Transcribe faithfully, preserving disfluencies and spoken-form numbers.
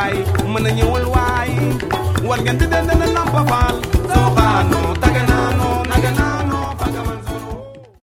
waay mën a ñëwal waay war ngeen di den dana nampa faal soo xaanu